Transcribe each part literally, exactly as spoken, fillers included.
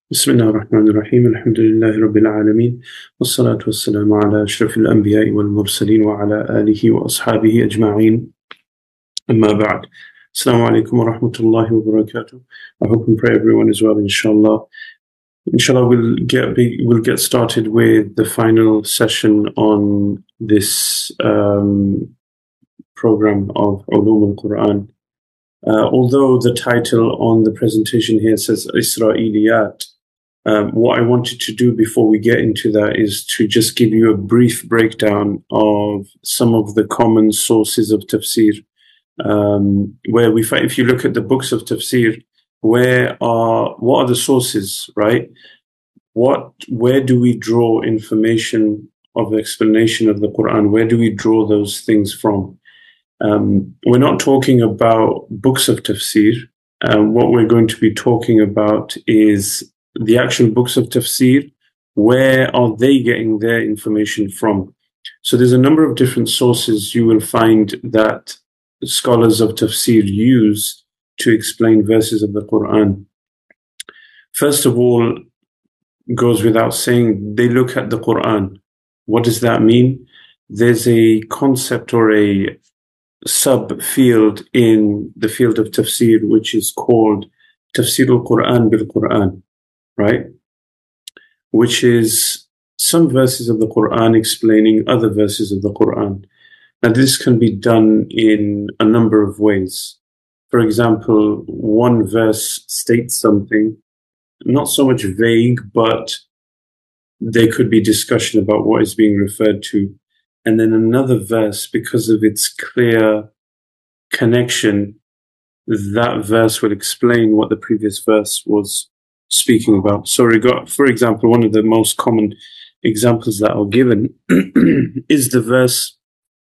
بسم الله الرحمن الرحيم الحمد لله رب العالمين والصلاة والسلام على أشرف الأنبياء والمرسلين وعلى آله وأصحابه أجمعين أما بعد. Assalamu alaikum wa rahmatullahi wa barakatuh. I hope and pray everyone is well, inshallah. Inshallah, we'll get we'll get started with the final session on this um, program of Ulum al-Quran. Uh, although the title on the presentation here says Israeliyat, um, what I wanted to do before we get into that is to just give you a brief breakdown of some of the common sources of tafsir. Um, where we find, if you look at the books of tafsir, where are what are the sources, right? What where do we draw information of explanation of the Quran? Where do we draw those things from? Um, we're not talking about books of tafsir. Um, what we're going to be talking about is the actual books of tafsir. Where are they getting their information from? So there's a number of different sources you will find that scholars of tafsir use to explain verses of the Quran. First of all, goes without saying, they look at the Quran. What does that mean? There's a concept or a subfield in the field of tafsir which is called Tafsir al-Quran bil-Quran, right? Which is some verses of the Quran explaining other verses of the Quran. Now, this can be done in a number of ways. For example, one verse states something, not so much vague, but there could be discussion about what is being referred to. And then another verse, because of its clear connection, that verse will explain what the previous verse was speaking about. So, for example, one of the most common examples that are given is the verse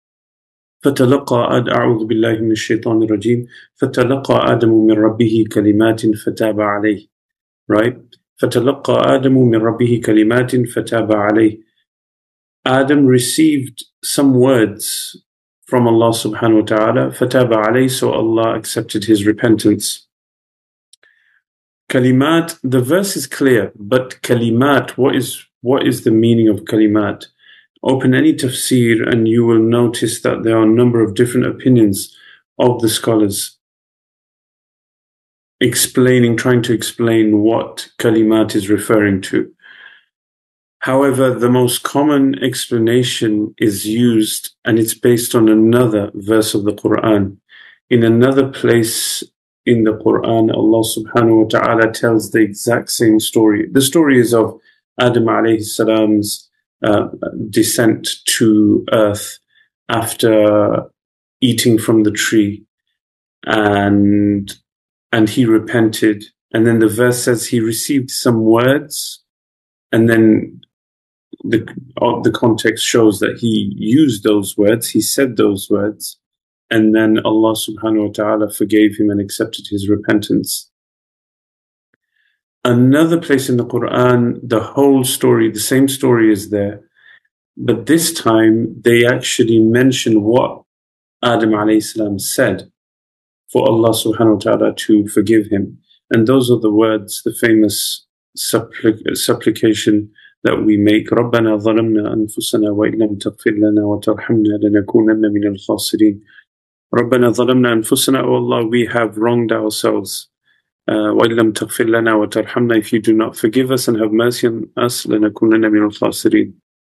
فتلقى أعوذ بالله من الشيطان الرجيم فتلقى آدم من ربه كلمات فتاب عليه, right? فتلقى آدم من ربه كلمات فتاب عليه. Adam received some words from Allah subhanahu wa ta'ala, فتاب عليه, so Allah accepted his repentance. Kalimat, the verse is clear, but kalimat, what is what is the meaning of kalimat? Open any tafsir and you will notice that there are a number of different opinions of the scholars explaining, trying to explain what kalimat is referring to. However, the most common explanation is used, and it's based on another verse of the Quran. In another place in the Quran, Allah subhanahu wa ta'ala tells the exact same story. The story is of Adam alayhi salam's Uh, descent to earth after eating from the tree, and and he repented, and then the verse says he received some words, and then the uh, the context shows that he used those words, he said those words, and then Allah subhanahu wa ta'ala forgave him and accepted his repentance. Another place in the Quran, the whole story, the same story is there, but this time they actually mention what Adam alayhi salam said for Allah subhanahu wa ta'ala to forgive him. And those are the words, the famous supplic- supplication that we make. رَبَّنَا ظَلَمْنَا أَنفُسَنَا وَإِن لَمْ تَغْفِرْ لَنَا وَتَرْحَمْنَا لَنَكُونَنَّ مِنَ الْخَاسِرِينَ. رَبَّنَا ظَلَمْنَا أَنفُسَنَا, O Allah, we have wronged ourselves. Uh, وَإِن لَمْ تَغْفِرْ لَنَا وَتَرْحَمْنَا, if you do not forgive us and have mercy on us, لَنَكُونَنَّ مِنَ الْخَاسِرِينَ.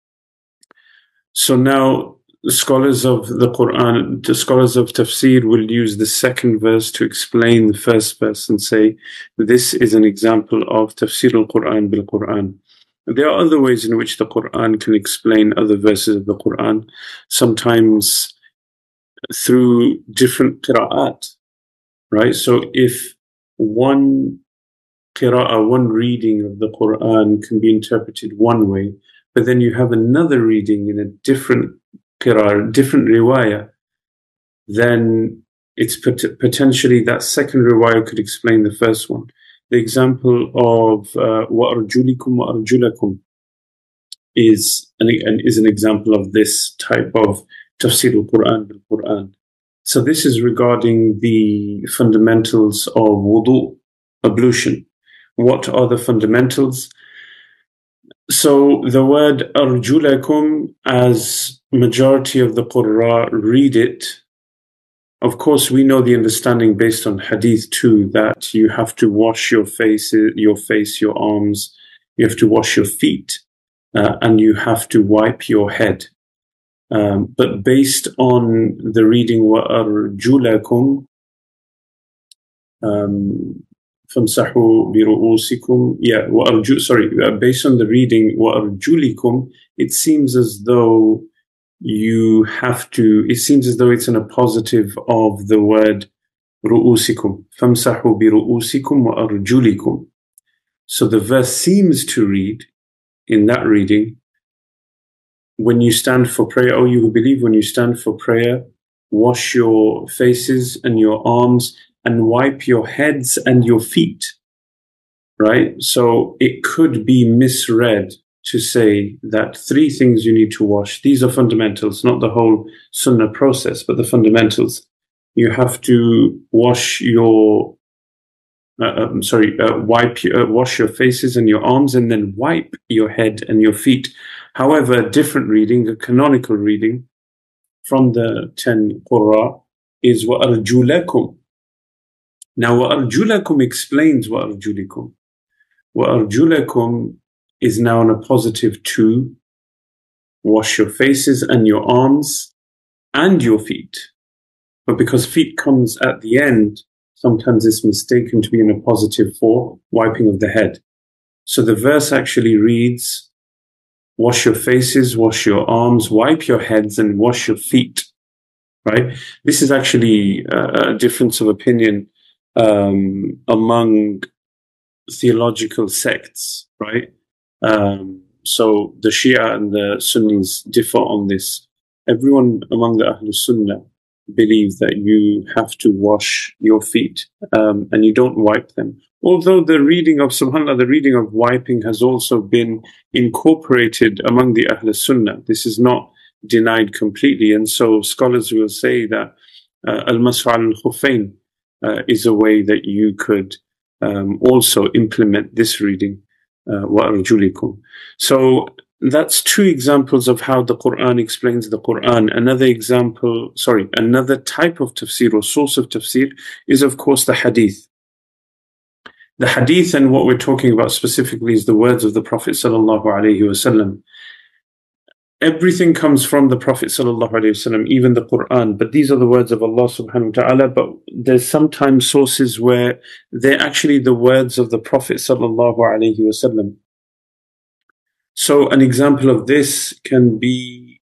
So now, the scholars of the Quran, the scholars of tafsir will use the second verse to explain the first verse and say, this is an example of tafsir al-Quran bil-Quran. There are other ways in which the Quran can explain other verses of the Quran, sometimes through different qira'at, right? So if one qira'ah, one reading of the Quran can be interpreted one way, but then you have another reading in a different qira'ah, different riwayah, then it's pot- potentially that second riwayah could explain the first one. The example of uh, وَأَرْجُلِكُمْ وَأَرْجُلَكُمْ is an, is an example of this type of tafsir al-Quran bil-Quran. So this is regarding the fundamentals of wudu, ablution. what are the fundamentals? So the word arjulakum, as majority of the Qurra read it, of course we know the understanding based on hadith too, that you have to wash your face, your face, your arms, you have to wash your feet, uh, and you have to wipe your head. Um, but based on the reading wa arjulakum, um, famsahu bi ru'usikum, yeah, wa arju, sorry, uh, based on the reading wa arjulikum, it seems as though you have to, it seems as though it's in a positive of the word ru'usikum, famsahu bi ru'usikum wa arjulikum. So the verse seems to read, in that reading, when you stand for prayer, oh, you who believe, when you stand for prayer, wash your faces and your arms and wipe your heads and your feet, right? So it could be misread to say that three things you need to wash. These are fundamentals, not the whole sunnah process, but the fundamentals. You have to wash your, uh, I'm sorry, uh, wipe, uh, wash your faces and your arms, and then wipe your head and your feet. However, a different reading, a canonical reading from the ten Qurra is وَأَرْجُلَكُمْ. Now, وَأَرْجُلَكُمْ explains وَأَرْجُلِكُمْ. وَأَرْجُلَكُمْ is now in a positive two. Wash your faces and your arms and your feet. But because feet comes at the end, sometimes it's mistaken to be in a positive four, wiping of the head. So the verse actually reads, wash your faces, wash your arms, wipe your heads, and wash your feet, right? This is actually a difference of opinion um, among theological sects, right? Um, so the Shia and the Sunnis differ on this. Everyone among the Ahlul Sunnah believe that you have to wash your feet um, and you don't wipe them. Although the reading of, subhanAllah, the reading of wiping has also been incorporated among the Ahlul Sunnah. This is not denied completely. And so scholars will say that uh, al-mashu al-khuffayn uh, is a way that you could um, also implement this reading, uh, wa arjulikum. So that's two examples of how the Quran explains the Quran. Another example, sorry, another type of tafsir or source of tafsir is, of course, the hadith. The hadith, and what we're talking about specifically, is the words of the Prophet sallallahu alaihi wasallam. Everything comes from the Prophet sallallahu alaihi wasallam, even the Quran. But these are the words of Allah subhanahu wa ta'ala. But there's sometimes sources where they're actually the words of the Prophet sallallahu alaihi wasallam. So an example of this can be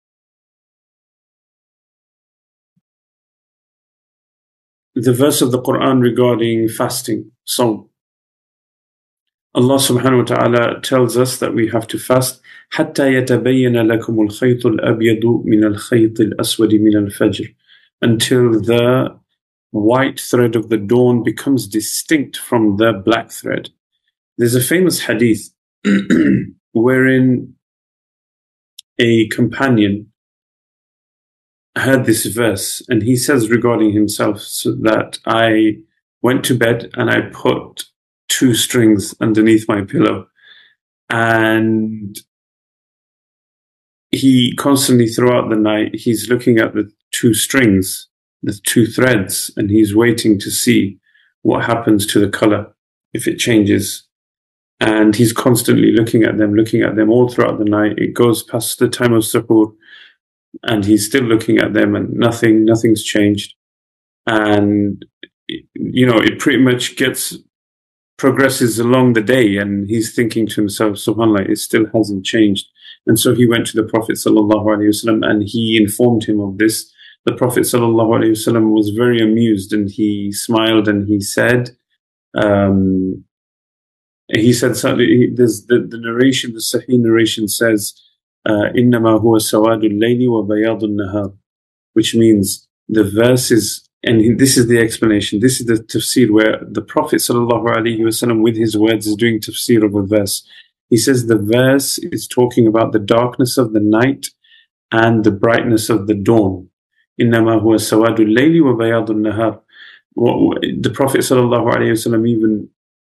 the verse of the Quran regarding fasting, Sawm. Allah subhanahu wa ta'ala tells us that we have to fast حَتَّى يَتَبَيَّنَ لَكُمُ الْخَيْطُ الْأَبْيَضُ مِنَ الْخَيْطِ الْأَسْوَدِ مِنَ الْفَجْرِ, until the white thread of the dawn becomes distinct from the black thread. There's a famous hadith wherein a companion heard this verse, and he says regarding himself, so that I went to bed and I put two strings underneath my pillow, and he constantly throughout the night he's looking at the two strings, the two threads, and he's waiting to see what happens to the color, if it changes. And he's constantly looking at them, looking at them all throughout the night. It goes past the time of suhoor, and he's still looking at them, and nothing, nothing's changed. And, you know, it pretty much gets, progresses along the day, and he's thinking to himself, subhanAllah, it still hasn't changed. And so he went to the Prophet sallallahu alaihi wasallam, and he informed him of this. The Prophet sallallahu alaihi wasallam was very amused, and he smiled, and he said, um, he said, there's the, the narration, the Sahih narration says, إِنَّمَا هُوَ سَوَادُ اللَّيْلِ وَبَيَاضُ النَّهَارِ, which means the verse is, and this is the explanation, this is the tafsir where the Prophet sallallahu alaihi wasallam with his words is doing tafsir of a verse. He says the verse is talking about the darkness of the night and the brightness of the dawn. إِنَّمَا هُوَ سَوَادُ اللَّيْلِ وَبَيَاضُ النَّهَارِ. The Prophet sallallahu alaihi wasallam even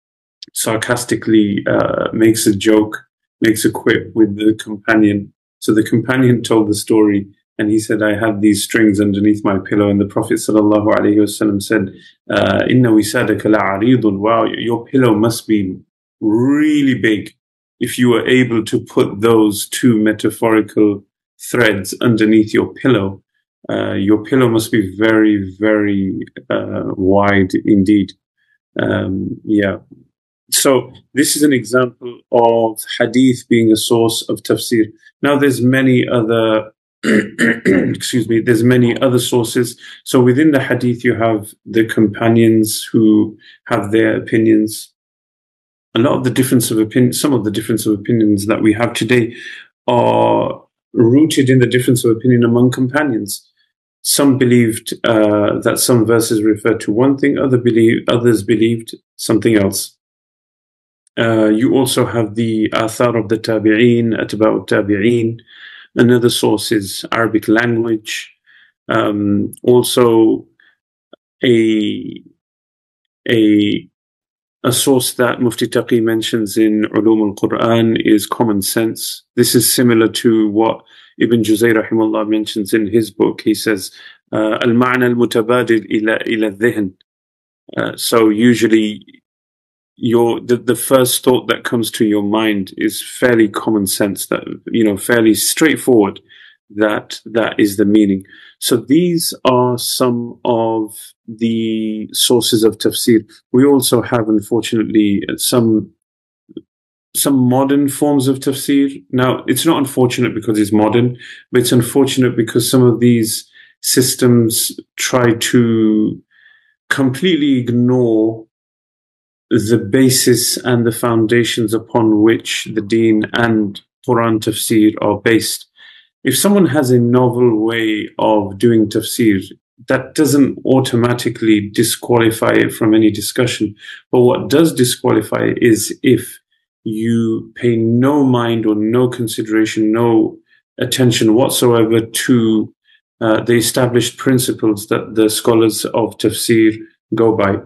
sarcastically uh, makes a joke, makes a quip with the companion. So the companion told the story, and he said, I had these strings underneath my pillow, and the Prophet sallallahu alaihi wasallam said, uh, Inna wisadaka la'aridun. Wow, your pillow must be really big if you were able to put those two metaphorical threads underneath your pillow. Uh, your pillow must be very, very uh, wide indeed. Um, yeah. So this is an example of hadith being a source of tafsir. Now there's many other, excuse me, there's many other sources. So within the hadith you have the companions who have their opinions. A lot of the difference of opinion, some of the difference of opinions that we have today are rooted in the difference of opinion among companions. Some believed uh, that some verses refer to one thing, other believe, others believed something else. Uh, you also have the athar of the tabi'een, atba'u tabi'een. Another source is Arabic language. Um, also, a a a source that Mufti Taqi mentions in Ulum al-Quran is common sense. This is similar to what Ibn Juzay rahimahullah mentions in his book. He says, uh, al-ma'na al-mutabadil ila ila dhihn. Uh, so usually your the, the first thought that comes to your mind is fairly common sense, that, you know, fairly straightforward, that that is the meaning. So these are some of the sources of tafsir. We also have, unfortunately, some some modern forms of tafsir. Now, it's not unfortunate because it's modern, but it's unfortunate because some of these systems try to completely ignore the basis and the foundations upon which the deen and Quran tafsir are based. If someone has a novel way of doing tafsir, that doesn't automatically disqualify it from any discussion. But what does disqualify it is if you pay no mind or no consideration, no attention whatsoever to uh, the established principles that the scholars of tafsir go by.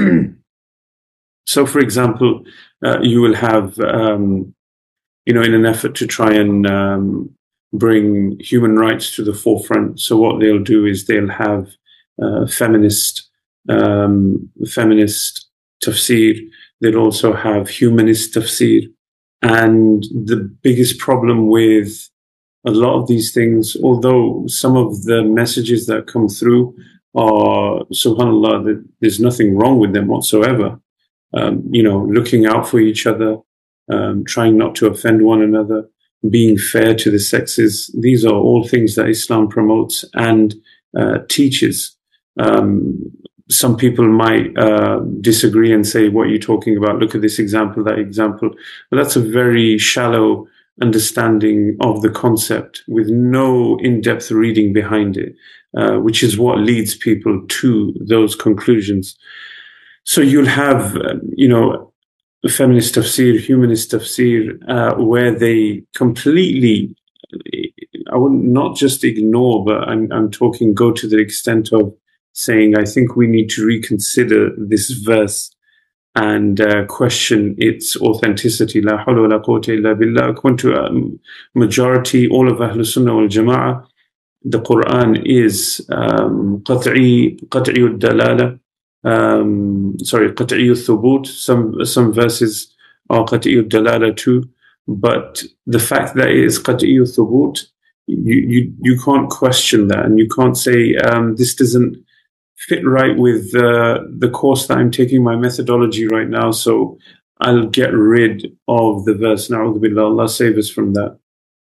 So, for example, uh, you will have, um, you know, in an effort to try and um, bring human rights to the forefront. So what they'll do is they'll have uh, feminist, um, feminist tafsir. They'll also have humanist tafsir. And the biggest problem with a lot of these things, although some of the messages that come through are, subhanAllah, there's nothing wrong with them whatsoever. Um, you know, looking out for each other, um, trying not to offend one another, being fair to the sexes. These are all things that Islam promotes and uh, teaches. Um, some people might uh, disagree and say, what are you talking about? Look at this example, that example. But that's a very shallow understanding of the concept with no in-depth reading behind it, uh, which is what leads people to those conclusions. So you'll have, uh, you know, feminist tafsir, humanist tafsir, uh, where they completely, I would not just ignore, but I'm, I'm talking, go to the extent of saying, I think we need to reconsider this verse and uh, question its authenticity. La hawla wa la quwwata illa billah. According to um, majority, all of Ahlul Sunnah wal Jama'ah, the Quran is um, qat'i, qat'i al-dalala. Um, sorry, qat'i al-thubut. Some some verses are qat'i al-dalala too, but the fact that it is qat'i al-thubut, you, you you can't question that, and you can't say um, this doesn't fit right with uh, the course that I'm taking, my methodology right now, so I'll get rid of the verse. Na'udhu billah, Allah save us from that.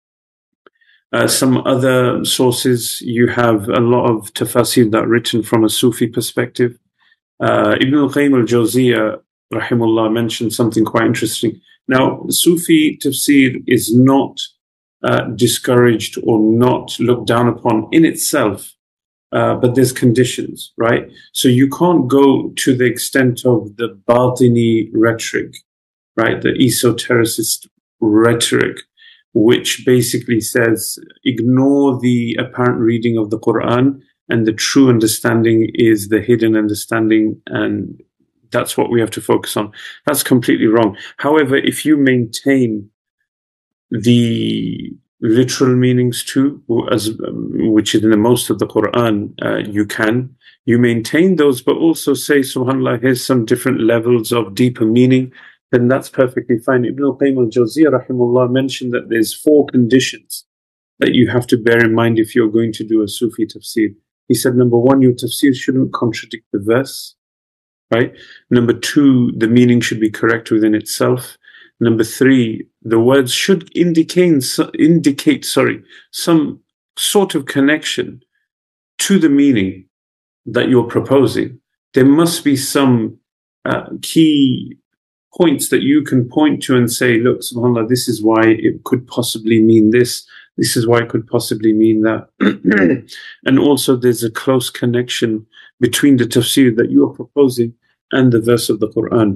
Uh, some other sources, you have a lot of tafasir that are written from a Sufi perspective. Uh, Ibn al-Qayyim al-Jawziyah, rahimahullah, mentioned something quite interesting. Now, Sufi tafsir is not uh, discouraged or not looked down upon in itself, uh, but there's conditions, right? So you can't go to the extent of the batini rhetoric, right? The esotericist rhetoric, which basically says, ignore the apparent reading of the Quran, and the true understanding is the hidden understanding, and that's what we have to focus on. That's completely wrong. However, if you maintain the literal meanings too, as um, which is in the most of the Quran, uh, you can. You maintain those, but also say, subhanAllah, here's some different levels of deeper meaning, then that's perfectly fine. Ibn al-Qayyim al-Jawziyya, rahimahullah, mentioned that there's four conditions that you have to bear in mind if you're going to do a Sufi tafsir. He said, number one, your tafsir shouldn't contradict the verse, right? Number two, the meaning should be correct within itself. Number three, the words should indicate, indicate, sorry, some sort of connection to the meaning that you're proposing. There must be some uh, key points that you can point to and say, look, subhanAllah, this is why it could possibly mean this. This is why it could possibly mean that. And also there's a close connection between the tafsir that you are proposing and the verse of the Quran.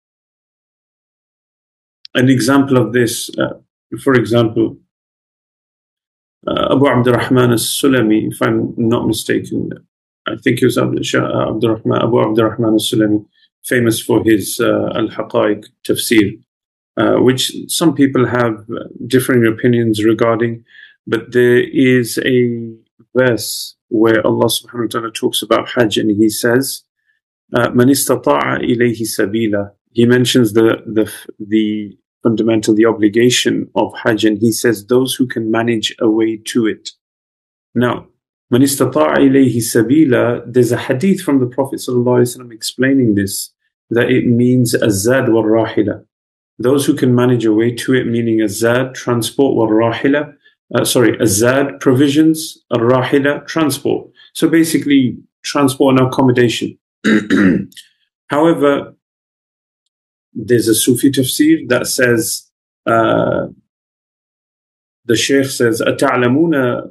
An example of this, uh, for example, uh, Abu Abdurrahman al-Sulami, if I'm not mistaken, I think he was Abdurrahman, Abu Abdurrahman al-Sulami, famous for his uh, Al-Haqaiq tafsir, uh, which some people have differing opinions regarding, but there is a verse where Allah subhanahu wa ta'ala talks about Hajj, and he says, Man istata'a ilayhi sabila. He mentions the, the, the fundamental, the obligation of Hajj, and he says, those who can manage a way to it. Now, Man istata'a ilayhi sabila, there's a hadith from the Prophet sallallahu alaihi wasallam explaining this, that it means azad wal rahila. Those who can manage a way to it, meaning azad, transport, wal rahila, uh, sorry, azad, provisions, al rahila, transport. So basically, transport and accommodation. However, there's a Sufi tafsir that says, uh, the Shaykh says, أَتَعْلَمُونَ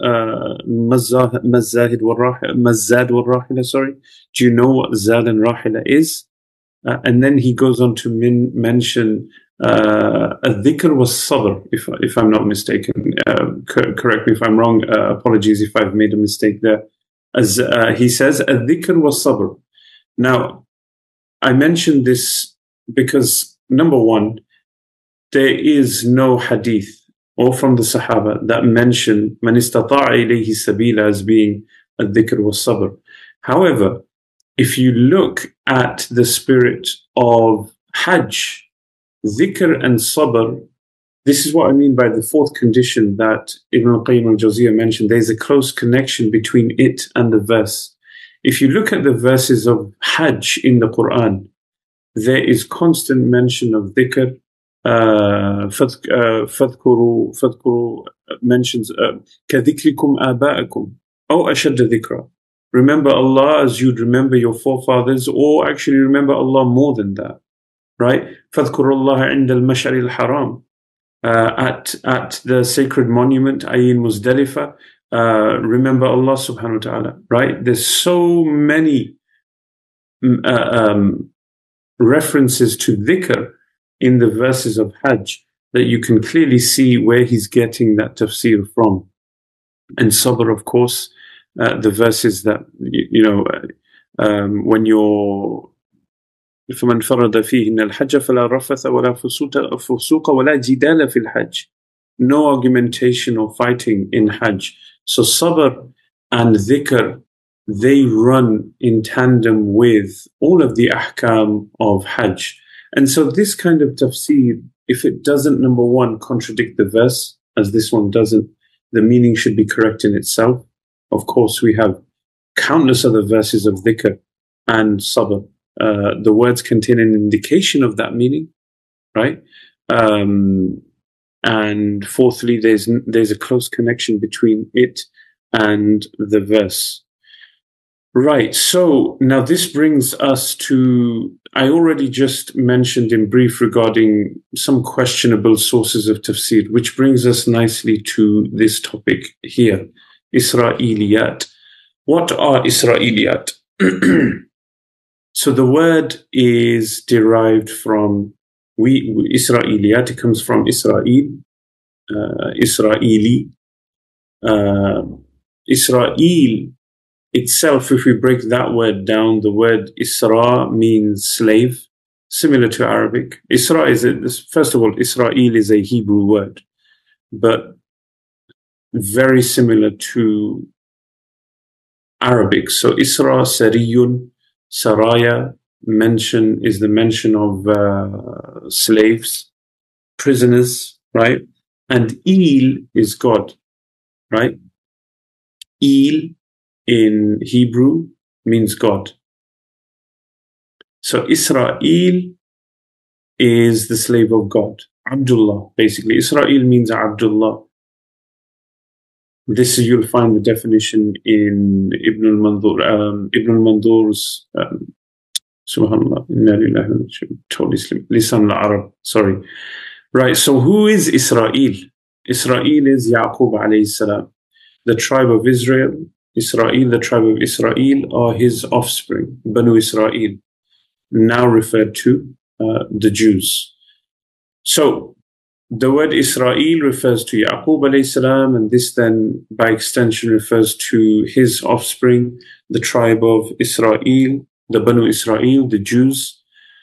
مَزَّاهِدْ وَالرَّاحِلَ مَزَّاد وَالرَّاحِلَ Sorry. Do you know what Zad and Rahila is? Uh, and then he goes on to min- mention uh, الذِّكْر وَالصَّبْر, if, if I'm not mistaken. Uh, co- correct me if I'm wrong. Uh, apologies if I've made a mistake there. As uh, he says, الذِّكْر وَالصَّبْر. Now, I mentioned this because, number one, there is no hadith or from the Sahaba that mention man istata'a ilayhi sabila as being al-dhikr wa sabr. However, if you look at the spirit of Hajj, dhikr and sabr, this is what I mean by the fourth condition that Ibn al-Qayyim al-Jawziyya mentioned. There's a close connection between it and the verse. If you look at the verses of Hajj in the Quran, there is constant mention of dhikr. Uh, فَذْكُرُوا فَذْكُرُوا mentions كَذِكْرِكُمْ آبَاءَكُمْ أو أَشَدَّ ذِكْرًا. Remember Allah as you'd remember your forefathers, or actually remember Allah more than that, right? فَذْكُرُوا اللَّهَ عِنْدَ الْمَشْعَرِ الْحَرَامِ uh, at, at the sacred monument, Ayin Muzdalifah, uh, remember Allah subhanahu wa ta'ala, right? There's so many uh, um, references to dhikr in the verses of Hajj that you can clearly see where he's getting that tafsir from. And sabr, of course, uh, the verses that, you, you know, um, when you're فَمَنْ فَرَضَ فِيهِنَّ الْحَجَّ فَلَا رَفَثَ وَلَا فُسُوقَ وَلَا جِدَالَ فِي الْحَجِّ. No argumentation or fighting in Hajj. So sabr and dhikr, they run in tandem with all of the ahkam of Hajj. And so this kind of tafsir, if it doesn't, number one, contradict the verse, as this one doesn't, the meaning should be correct in itself. Of course, we have countless other verses of dhikr and sabr. Uh, the words contain an indication of that meaning, right? Um, and fourthly, there's there's a close connection between it and the verse. Right, so now this brings us to, I already just mentioned in brief regarding some questionable sources of tafsir, which brings us nicely to this topic here, Isra'iliyat. What are Isra'iliyat? So the word is derived from, we, Isra'iliyat, it comes from Israel, uh, Israeli. Uh, Israel itself, if we break that word down, the word Isra means slave, similar to Arabic. Isra is, a, first of all, Israel is a Hebrew word, but very similar to Arabic. So Isra, Sariyun, Saraya, mention is the mention of uh, slaves, prisoners, right? And Il is God, right? Il in Hebrew means God. So Israel is the slave of God. Abdullah, basically. Israel means Abdullah. This you'll find the definition in Ibn al-Mandur, um, Ibn al-Mandur's, um, Subhanallah, Inna lillahi wa inna ilayhi raji'un, Lisan al-Arab, sorry. Right, so who is Israel? Israel is Yaqub alayhi salam. The tribe of Israel, Israel, the tribe of Israel, are his offspring, Banu Israel, now referred to uh, the Jews. So the word Israel refers to Yaqub alayhi salam, and this then by extension refers to his offspring, the tribe of Israel, the Banu Israel, the Jews.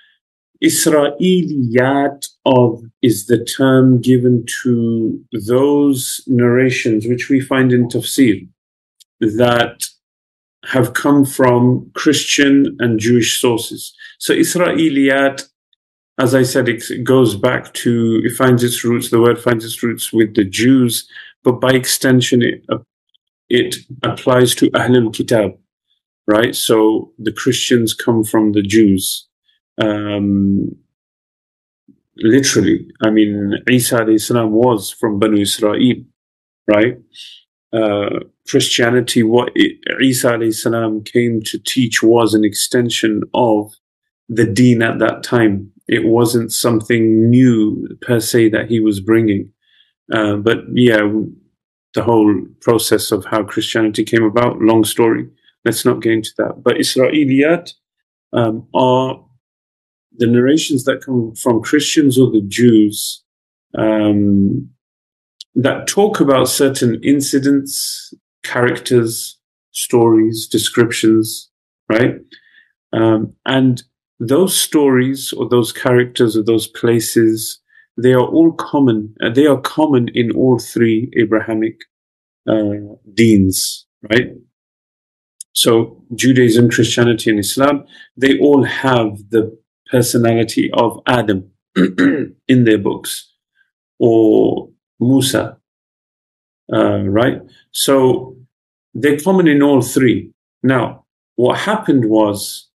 Israeliyat of is the term given to those narrations which we find in tafsir that have come from Christian and Jewish sources. So Israeliyat, as I said, it goes back to, it finds its roots, the word finds its roots with the Jews, but by extension it, uh, it applies to Ahlul Kitab, right? So the Christians come from the Jews. Um, literally, I mean, Isa alayhi salam was from Banu Israel, right? Uh, Christianity, what it, Isa alayhi salam came to teach was an extension of the deen at that time. It wasn't something new per se that he was bringing. Uh, but yeah, the whole process of how Christianity came about, long story. Let's not get into that. But Israeliyat um, are the narrations that come from Christians or the Jews um, that talk about certain incidents, characters, stories, descriptions, right? Um, and those stories or those characters or those places, they are all common. Uh, they are common in all three Abrahamic uh, deens, right? So Judaism, Christianity, and Islam, they all have the personality of Adam in their books, or Musa, uh, right? So they're common in all three. Now, what happened was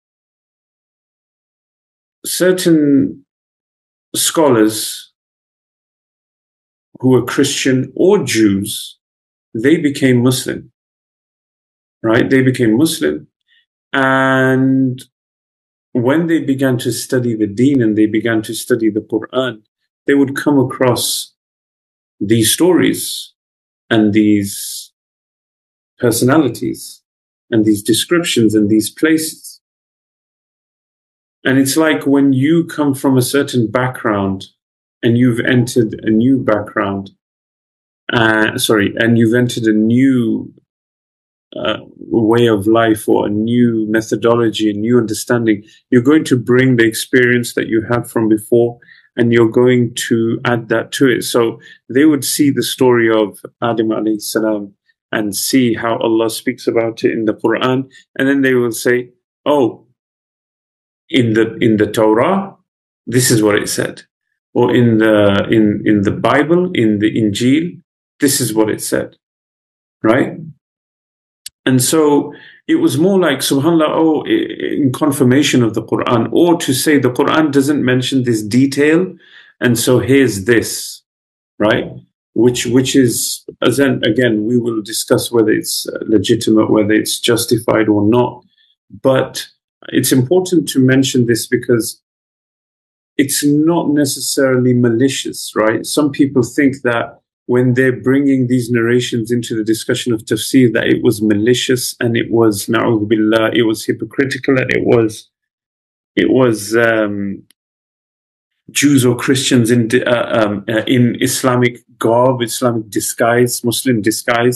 certain scholars who were Christian or Jews, they became Muslim, right? They became Muslim, and when they began to study the deen and they began to study the Quran, they would come across these stories and these personalities and these descriptions and these places. And it's like when you come from a certain background and you've entered a new background, uh, sorry, and you've entered a new uh, way of life or a new methodology, a new understanding, you're going to bring the experience that you have from before and you're going to add that to it. So they would see the story of Adam alayhi salam and see how Allah speaks about it in the Quran, and then they will say, oh, in the in the Torah, this is what it said. Or in the in, in the Bible, in the Injil, this is what it said. Right? And so it was more like, subhanAllah, oh, in confirmation of the Quran, or to say the Quran doesn't mention this detail, and so here's this, right? Which which is, as in, again, we will discuss whether it's legitimate, whether it's justified or not. But it's important to mention this because it's not necessarily malicious, right? Some people think that when they're bringing these narrations into the discussion of tafsir, that it was malicious and it was, na'udhu billah, it was hypocritical, and it was, it was um, Jews or Christians in uh, um, uh, in Islamic garb, Islamic disguise, Muslim disguise,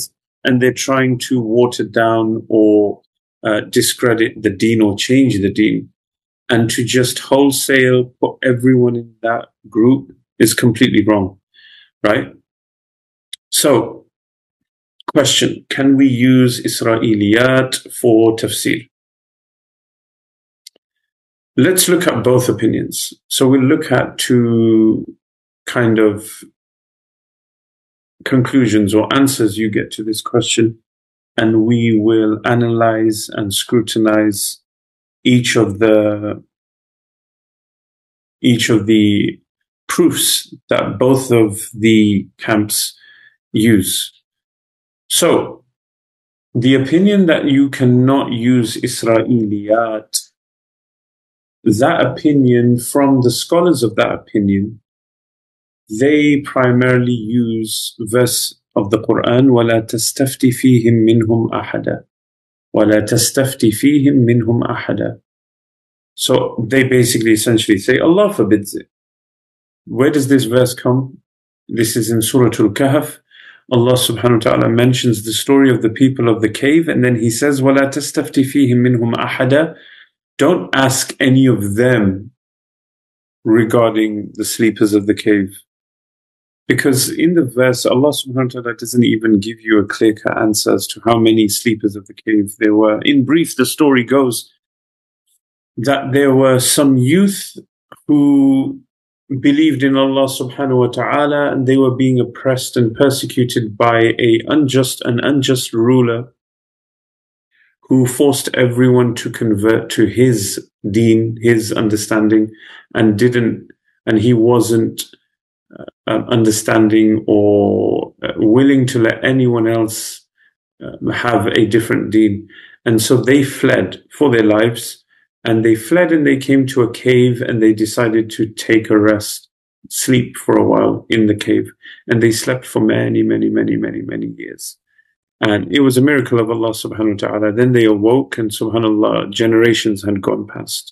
and they're trying to water down or uh, discredit the deen or change the deen. And to just wholesale put everyone in that group is completely wrong, right? So, question, can we use Isra'iliyat for tafsir? Let's look at both opinions. So we'll look at two kind of conclusions or answers you get to this question, and we will analyze and scrutinize each of the each of the proofs that both of the camps use. So, the opinion that you cannot use Isra'iliyat, that opinion, from the scholars of that opinion, they primarily use verse of the Quran, وَلَا تَسْتَفْتِ فِيهِمْ مِنْهُمْ أَحَدًا وَلَا تَسْتَفْتِ فِيهِمْ مِنْهُمْ أَحَدًا. So they basically essentially say, Allah forbids it. Where does this verse come? This is in Surah Al-Kahf. Allah subhanahu wa ta'ala mentions the story of the people of the cave, and then He says, وَلَا تَسْتَفْتِ فِيهِمْ مِنْهُمْ أَحَدًا. Don't ask any of them regarding the sleepers of the cave. Because in the verse, Allah subhanahu wa ta'ala doesn't even give you a clear-cut answer as to how many sleepers of the cave there were. In brief, the story goes that there were some youth who believed in Allah subhanahu wa ta'ala, and they were being oppressed and persecuted by a unjust and unjust ruler who forced everyone to convert to his deen, his understanding, and didn't, and he wasn't uh, understanding or uh, willing to let anyone else uh, have a different deen. And so they fled for their lives, and they fled and they came to a cave, and they decided to take a rest, sleep for a while in the cave. And they slept for many, many, many, many, many years. And it was a miracle of Allah subhanahu wa ta'ala. Then they awoke, and subhanAllah, generations had gone past.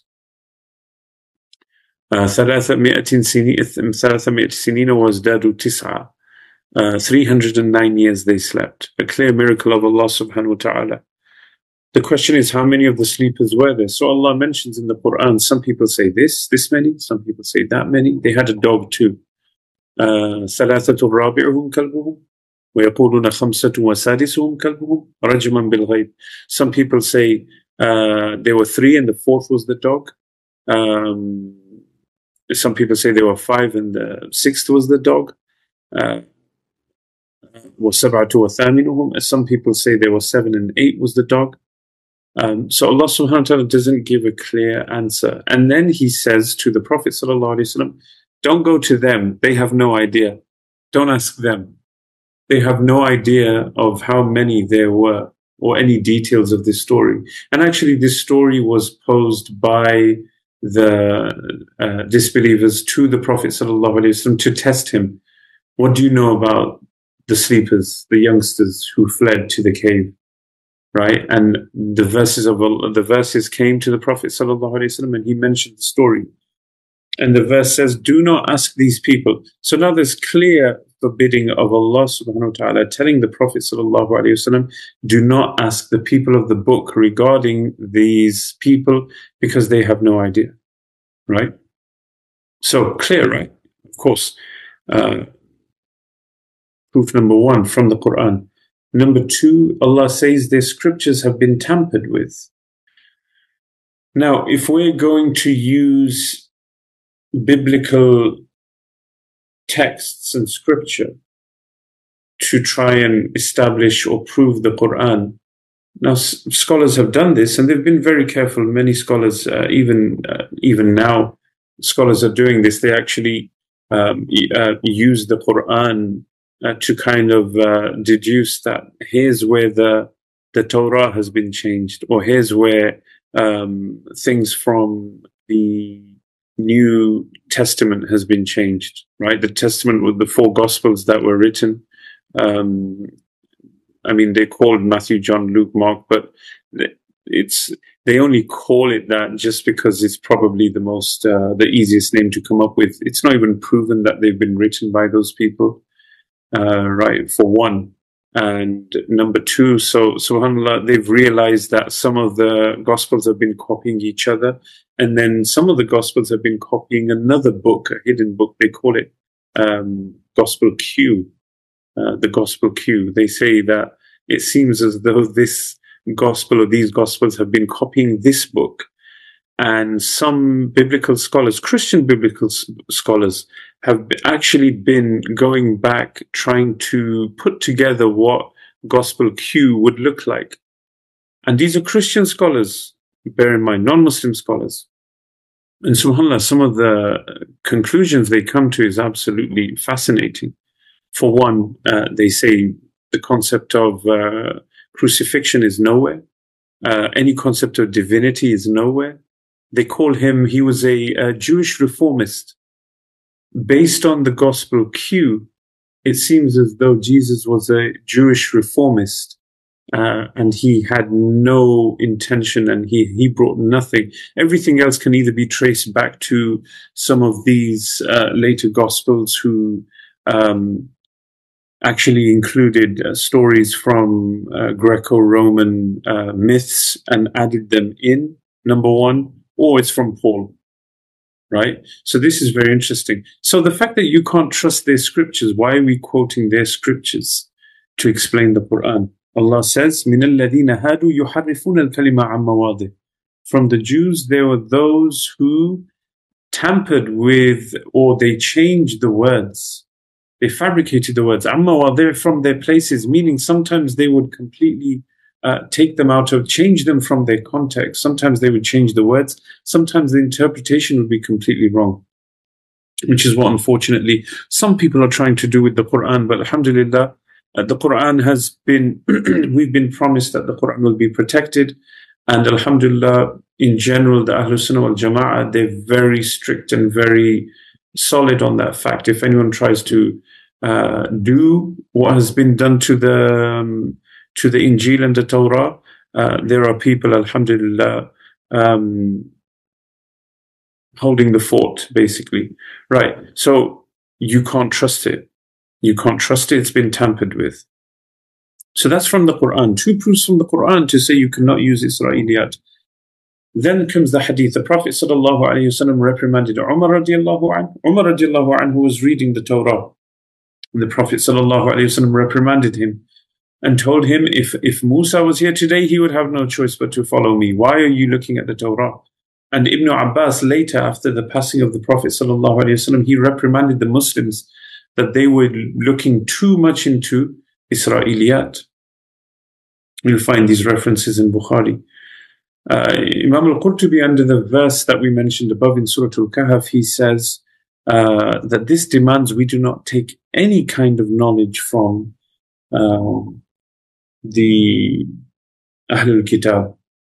Uh, ثلاثمائة سنين وازدادوا تسعة. Uh, three hundred nine years they slept. A clear miracle of Allah subhanahu wa ta'ala. The question is, how many of the sleepers were there? So Allah mentions in the Quran, some people say this, this many, some people say that many. They had a dog too. ثلاثة رابعهم كلبهم ويقولون خمسة وسادسهم كلبهم رجما بالغيب. Some people say uh, there were three and the fourth was the dog. Um, some people say there were five and the sixth was the dog. Uh, وسبعة وثامنهم. Some people say there were seven and eight was the dog. Um, so Allah subhanahu wa ta'ala doesn't give a clear answer. And then He says to the Prophet sallallahu alaihi wasallam, don't go to them. They have no idea. Don't ask them. They have no idea of how many there were or any details of this story. And actually this story was posed by the uh, disbelievers to the Prophet sallallahu alaihi wasallam to test him. What do you know about the sleepers, the youngsters who fled to the cave? Right, and the verses of the verses came to the Prophet sallallahu alaihi wasallam, and he mentioned the story. And the verse says, "Do not ask these people." So now there's clear forbidding of Allah subhanahu wa taala telling the Prophet sallallahu alaihi wasallam, "Do not ask the people of the book regarding these people because they have no idea." Right. So clear, right? Of course. Uh, proof number one from the Quran. Number two, Allah says their scriptures have been tampered with. Now, if we're going to use biblical texts and scripture to try and establish or prove the Quran, now s- scholars have done this and they've been very careful. Many scholars, uh, even uh, even now, scholars are doing this. They actually um, uh, use the Quran Uh, to kind of uh, deduce that here's where the the Torah has been changed, or here's where um, things from the New Testament has been changed, right? The Testament with the four Gospels that were written. Um, I mean, they're called Matthew, John, Luke, Mark, but it's they only call it that just because it's probably the most uh, the easiest name to come up with. It's not even proven that they've been written by those people. Uh, right, for one. And number two, so subhanAllah, they've realized that some of the Gospels have been copying each other. And then some of the Gospels have been copying another book, a hidden book. They call it um, Gospel Q, uh, the Gospel Q. They say that it seems as though this Gospel or these Gospels have been copying this book. And some biblical scholars, Christian biblical s- scholars, have actually been going back trying to put together what Gospel Q would look like. And these are Christian scholars, bear in mind, non-Muslim scholars. And subhanAllah, some of the conclusions they come to is absolutely fascinating. For one, uh, they say the concept of uh, crucifixion is nowhere. Uh, any concept of divinity is nowhere. They call him, he was a, a Jewish reformist. Based on the Gospel Q, it seems as though Jesus was a Jewish reformist, uh, and he had no intention, and he, he brought nothing. Everything else can either be traced back to some of these uh, later Gospels who um, actually included uh, stories from uh, Greco-Roman uh, myths and added them in, number one, or it's from Paul. Right? So this is very interesting. So the fact that you can't trust their scriptures, why are we quoting their scriptures to explain the Quran? Allah says, مِنَ الَّذِينَ هَادُوا يُحَرِّفُونَ الْكَلِمَ عَنْ مَوَاضِعِهِ. From the Jews, there were those who tampered with, or they changed the words. They fabricated the words. عَنْ مَوَاضِعِهِ, from their places, meaning sometimes they would completely Uh, take them out of, change them from their context. Sometimes they would change the words. Sometimes the interpretation would be completely wrong, which is what, unfortunately, some people are trying to do with the Quran. But alhamdulillah, uh, the Quran has been, we've been promised that the Quran will be protected. And alhamdulillah, in general, the Ahlul Sunnah wal Jama'ah, they're very strict and very solid on that fact. If anyone tries to uh, do what has been done to the um, to the Injil and the Torah, uh, there are people, alhamdulillah, um, holding the fort, basically. Right. So you can't trust it. You can't trust it. It's been tampered with. So that's from the Quran. Two proofs from the Quran to say you cannot use Israeliyat. Then comes the hadith. The Prophet sallallahu alaihi wasallam reprimanded Umar radiallahu anhu. Umar radiallahu anhu was reading the Torah. The Prophet sallallahu alaihi wasallam reprimanded him and told him, if, if Musa was here today, he would have no choice but to follow me. Why are you looking at the Torah? And Ibn Abbas, later, after the passing of the Prophet sallallahu alaihi wasallam, he reprimanded the Muslims that they were looking too much into Israeliyat. You'll find these references in Bukhari. Uh, Imam al-Qurtubi, under the verse that we mentioned above in Surah Al-Kahf, he says uh, that this demands we do not take any kind of knowledge from um, the Ahlul Kitab.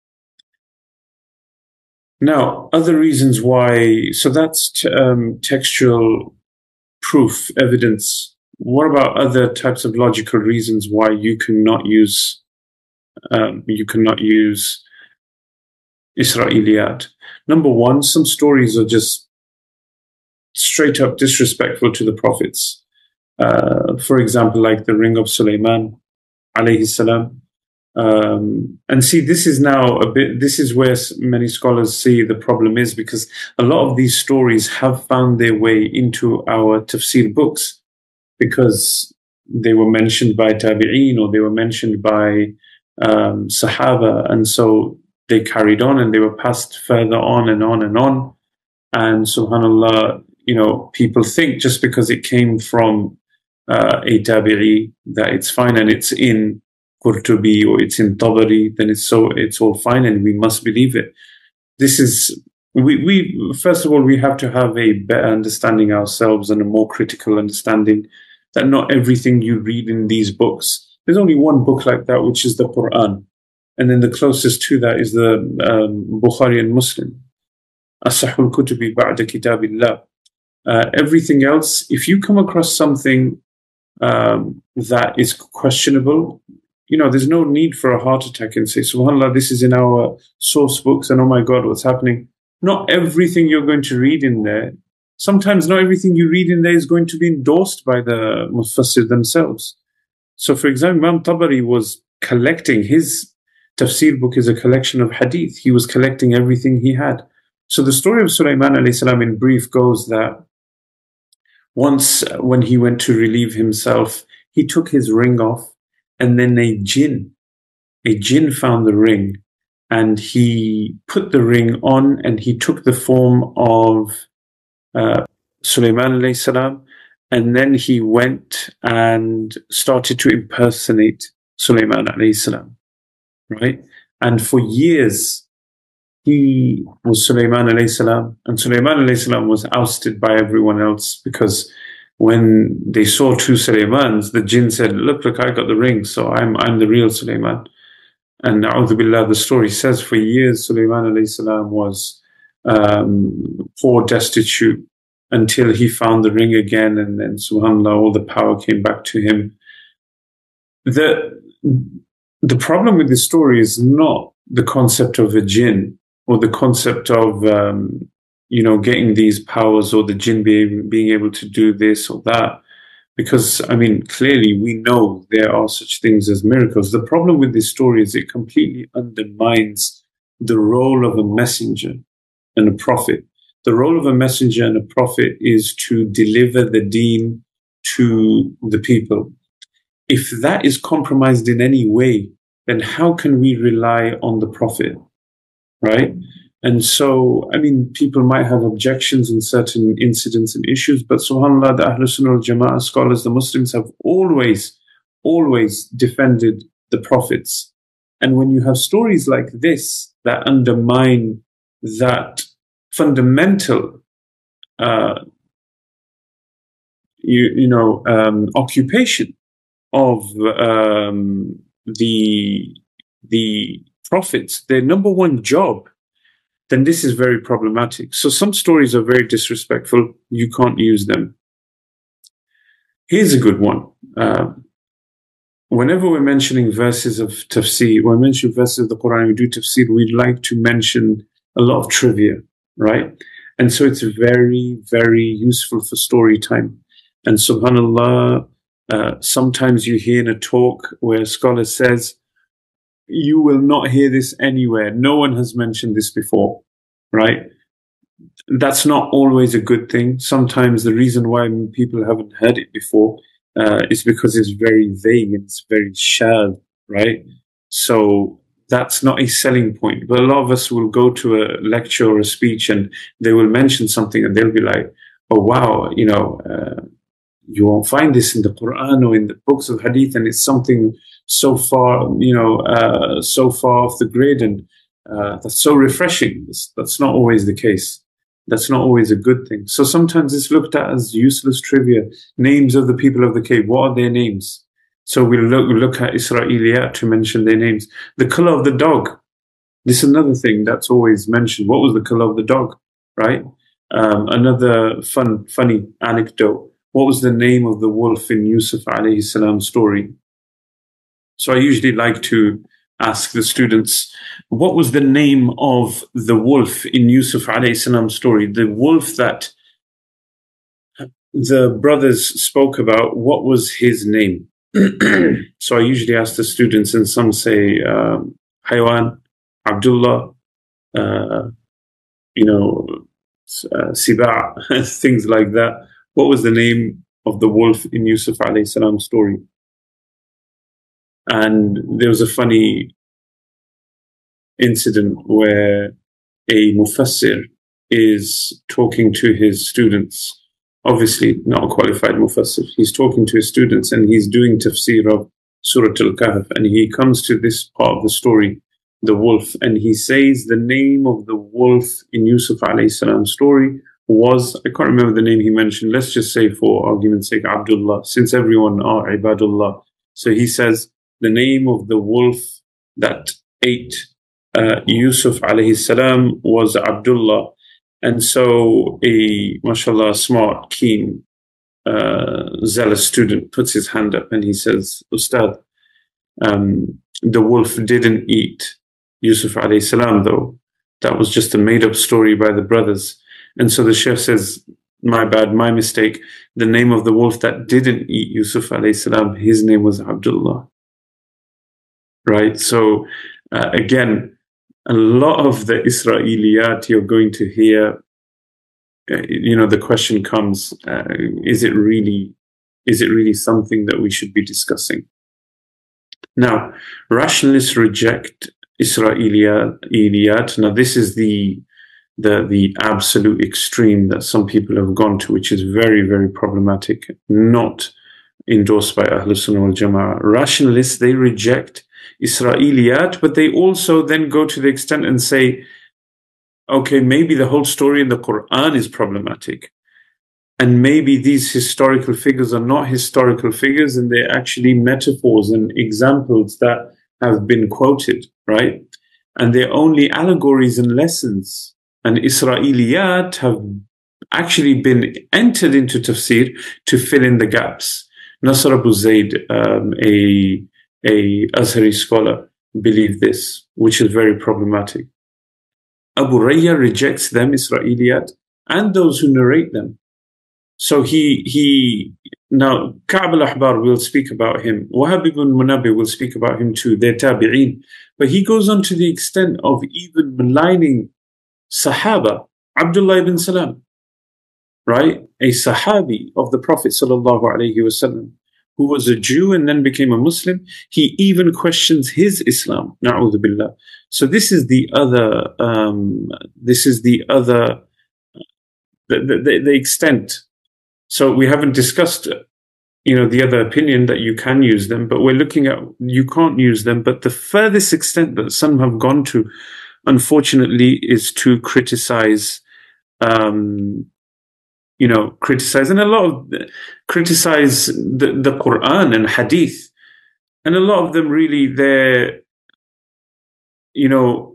Now, other reasons why, so that's t- um, textual proof, evidence. What about other types of logical reasons why you cannot use, um, you cannot use Israeliyat? Number one, some stories are just straight up disrespectful to the prophets. Uh, for example, like the ring of Sulaiman, alayhi salam. Um, and see, this is now a bit, this is where many scholars see the problem is, because a lot of these stories have found their way into our tafsir books because they were mentioned by tabi'een or they were mentioned by um, sahaba. And so they carried on and they were passed further on and on and on. And subhanAllah, you know, people think just because it came from uh, a tabi'i that it's fine and it's in Qurtubi or it's in Tabari, then it's so it's all fine and we must believe it. This is we we first of all we have to have a better understanding ourselves and a more critical understanding that not everything you read in these books. There's only one book like that, which is the Quran, and then the closest to that is the um, Bukhari and Muslim. As-Sahih al-Kutubi ba'da kitabillah. Uh, everything else, if you come across something um, that is questionable, you know, there's no need for a heart attack and say, subhanAllah, this is in our source books and oh my God, what's happening? Not everything you're going to read in there. Sometimes not everything you read in there is going to be endorsed by the Mufassir themselves. So, for example, Imam Tabari was collecting, his tafsir book is a collection of hadith. He was collecting everything he had. So the story of Sulaiman alayhi salam in brief goes that once uh, when he went to relieve himself, he took his ring off, and then a jinn, a jinn found the ring, and he put the ring on, and he took the form of uh, Sulaiman alayhi salam, and then he went and started to impersonate Sulaiman alayhi salam, right? And for years, he was Sulaiman alayhi salam, and Sulaiman alayhi salam was ousted by everyone else, because when they saw two Sulaimans, the jinn said, look, look, I got the ring, so I'm I'm the real Sulaiman. And na'udhu billah, the story says for years Sulaiman alayhi salam was um, poor, destitute, until he found the ring again, and then subhanAllah, all the power came back to him. The, the problem with this story is not the concept of a jinn, or the concept of, um, you know, getting these powers, or the jinn being, being able to do this or that. Because, I mean, clearly we know there are such things as miracles. The problem with this story is it completely undermines the role of a messenger and a prophet. The role of a messenger and a prophet is to deliver the deen to the people. If that is compromised in any way, then how can we rely on the prophet, right? And so, I mean, people might have objections in certain incidents and issues, but subhanAllah, the Ahlul Sunnah wal Jama'ah scholars, the Muslims, have always, always defended the prophets. And when you have stories like this that undermine that fundamental, uh, you, you know, um, occupation of um, the the prophets, their number one job, then this is very problematic. So some stories are very disrespectful. You can't use them. Here's a good one. Uh, whenever we're mentioning verses of tafsir, when we mention verses of the Quran, we do tafsir, we'd like to mention a lot of trivia, right? And so it's very, very useful for story time. And subhanAllah, uh, sometimes you hear in a talk where a scholar says, you will not hear this anywhere. No one has mentioned this before, right? That's not always a good thing. Sometimes the reason why people haven't heard it before uh, is because it's very vague and it's very shad, right? So that's not a selling point. But a lot of us will go to a lecture or a speech and they will mention something and they'll be like, oh, wow, you know, uh, you won't find this in the Quran or in the books of Hadith, and it's something so far, you know, uh, so far off the grid, and uh, that's so refreshing. That's, that's not always the case. That's not always a good thing. So sometimes it's looked at as useless trivia. Names of the people of the cave, what are their names? So we look, look at Israeliyat to mention their names. The color of the dog. This is another thing that's always mentioned. What was the color of the dog, right? Um, another fun, funny anecdote. What was the name of the wolf in Yusuf alayhi salam's story? So I usually like to ask the students, what was the name of the wolf in Yusuf alayhi salam's story? The wolf that the brothers spoke about, what was his name? So I usually ask the students, and some say um, Haywan, Abdullah, uh, you know, uh, Siba, things like that. What was the name of the wolf in Yusuf alayhi salam's story? And there was a funny incident where a mufassir is talking to his students. Obviously, not a qualified mufassir. He's talking to his students and he's doing tafsir of Surah Al-Kahf. And he comes to this part of the story, the wolf, and he says the name of the wolf in Yusuf alayhi salam's story was, I can't remember the name he mentioned. Let's just say, for argument's sake, Abdullah, since everyone are Ibadullah. So he says, the name of the wolf that ate uh, Yusuf alayhi salam was Abdullah. And so a, mashallah, smart, keen, uh, zealous student puts his hand up and he says, Ustad, um, the wolf didn't eat Yusuf alayhi salam, though. That was just a made-up story by the brothers. And so the Shaykh says, my bad, my mistake. The name of the wolf that didn't eat Yusuf alayhi salam, his name was Abdullah. Right? So uh, again, a lot of the Israeliyat you're going to hear, uh, you know, the question comes, uh, is it really, is it really something that we should be discussing? Now, rationalists reject Israeliyat. Now, this is the, the, the absolute extreme that some people have gone to, which is very, very problematic, not endorsed by Ahlul Sunnah wal Jama'ah. Rationalists, they reject Israeliyat, but they also then go to the extent and say, okay, maybe the whole story in the Quran is problematic. And maybe these historical figures are not historical figures, and they're actually metaphors and examples that have been quoted, right? And they're only allegories and lessons. And Israeliyat have actually been entered into tafsir to fill in the gaps. Nasr Abu Zayd, um, a, a Azhari scholar, believed this, which is very problematic. Abu Rayya rejects them, Israeliyat, and those who narrate them. So he, he, now Ka'b al-Ahbar will speak about him. Wahab ibn Munabbih will speak about him too. They're tabi'een. But he goes on to the extent of even maligning Sahaba, Abdullah ibn Salam, right? A Sahabi of the Prophet sallallahu alaihi wasallam, who was a Jew and then became a Muslim. He even questions his Islam. Na'udhu billah. So this is the other, um, this is the other, the, the, the extent. So we haven't discussed, you know, the other opinion that you can use them, but we're looking at you can't use them. But the furthest extent that some have gone to, unfortunately, is to criticize, um, you know, criticize, and a lot of criticize the, the Quran and Hadith, and a lot of them really, they're, you know,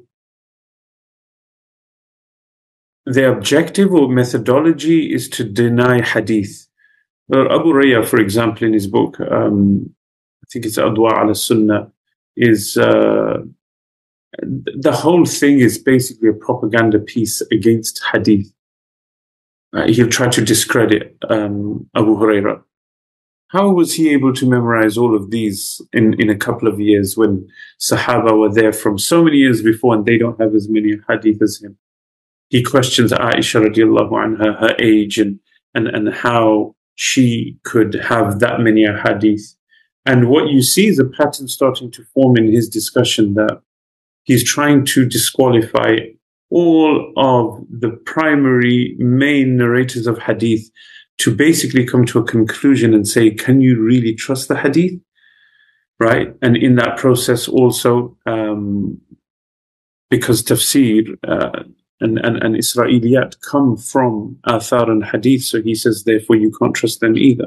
their objective or methodology is to deny Hadith. Well, Abu Rayya, for example, in his book, um, I think it's Adwa ala Sunnah, is uh, the whole thing is basically a propaganda piece against Hadith. Uh, he'll try to discredit um, Abu Hurairah. How was he able to memorize all of these in, in a couple of years when Sahaba were there from so many years before and they don't have as many Hadith as him? He questions Aisha radiallahu anha, her age, and, and, and how she could have that many Hadith. And what you see is a pattern starting to form in his discussion, that he's trying to disqualify all of the primary main narrators of Hadith to basically come to a conclusion and say, can you really trust the Hadith? Right? And in that process also, um, because tafsir uh, and, and, and Israeliyat come from Athar and Hadith, so he says, therefore you can't trust them either.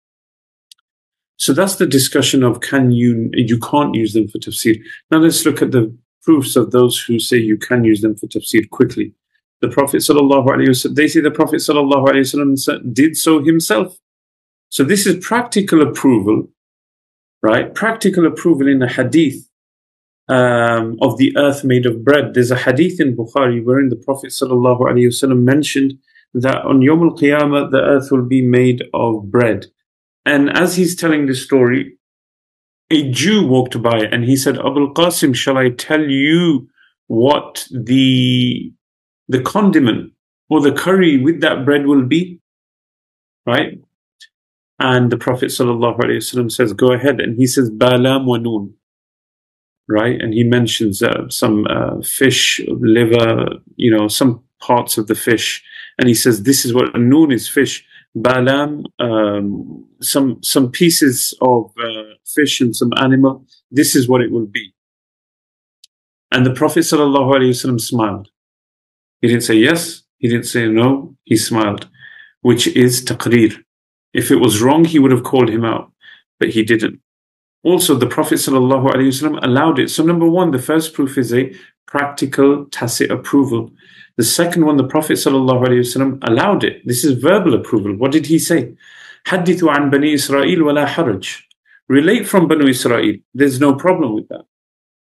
So that's the discussion of can you, you can't use them for tafsir. Now let's look at the proofs of those who say you can use them for tafsir quickly. The Prophet sallallahu alaihi wasallam, they say the Prophet sallallahu alaihi wasallam did so himself. So this is practical approval, right? Practical approval in a hadith um, of the earth made of bread. There's a hadith in Bukhari wherein the Prophet sallallahu alaihi wasallam mentioned that on Yawm al-Qiyamah the earth will be made of bread. And as he's telling the story, a Jew walked by and he said, Abul Qasim, shall I tell you what the the condiment or the curry with that bread will be? Right? And the Prophet sallallahu alaihi wasallam says, go ahead. And he says, Balam wa noon. Right? And he mentions uh, some uh, fish, liver, you know, some parts of the fish. And he says, this is what noon is, fish. Balam, um, some some pieces of uh, fish and some animal. This is what it will be. And the Prophet sallallahu alaihi wasallam smiled. He didn't say yes. He didn't say no. He smiled, which is taqreer. If it was wrong, he would have called him out, but he didn't. Also, the Prophet sallallahu alaihi wasallam allowed it. So, number one, the first proof is a practical tacit approval. The second one, the Prophet sallallahu alaihi wasallam allowed it. This is verbal approval. What did he say? Hadithu an Bani Israel wa la haraj. Relate from Banu Israel. There's no problem with that.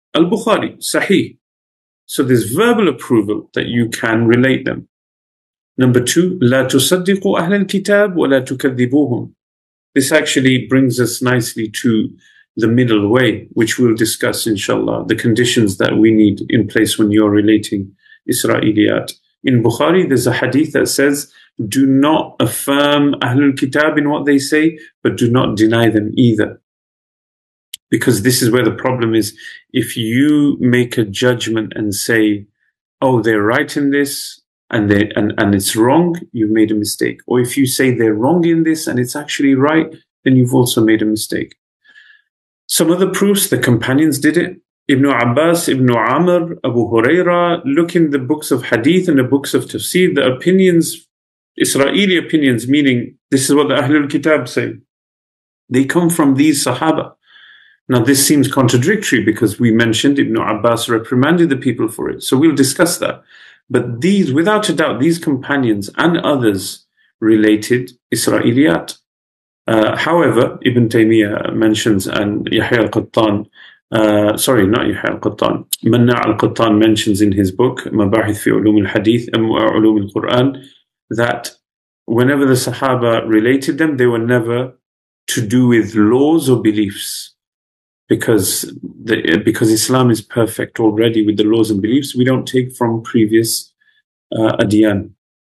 Al-Bukhari, Sahih. So there's verbal approval that you can relate them. Number two, لا تصدقوا أهل الكتاب ولا تكذبوهم. This actually brings us nicely to the middle way, which we'll discuss, inshallah, the conditions that we need in place when you're relating Isra'iliyat. In Bukhari, there's a hadith that says, do not affirm Ahlul Kitab in what they say, but do not deny them either. Because this is where the problem is. If you make a judgment and say, oh, they're right in this, and they and, and it's wrong, you've made a mistake. Or if you say they're wrong in this and it's actually right, then you've also made a mistake. Some other proofs, the companions did it. Ibn Abbas, Ibn Amr, Abu Huraira. Look in the books of hadith and the books of tafsir, the opinions, Israeli opinions, meaning this is what the Ahlul Kitab say. They come from these Sahaba. Now this seems contradictory because we mentioned Ibn Abbas reprimanded the people for it. So we'll discuss that. But these, without a doubt, these companions and others related Isra'iliyat. Uh, however, Ibn Taymiyyah mentions, and Yahya al-Qattan, uh, sorry, not Yahya al-Qattan, Manna' al-Qattan mentions in his book, Mabahith fi Ulum al-Hadith, Ulum al-Quran, that whenever the Sahaba related them, they were never to do with laws or beliefs. Because the, because Islam is perfect already with the laws and beliefs, we don't take from previous uh, adyan.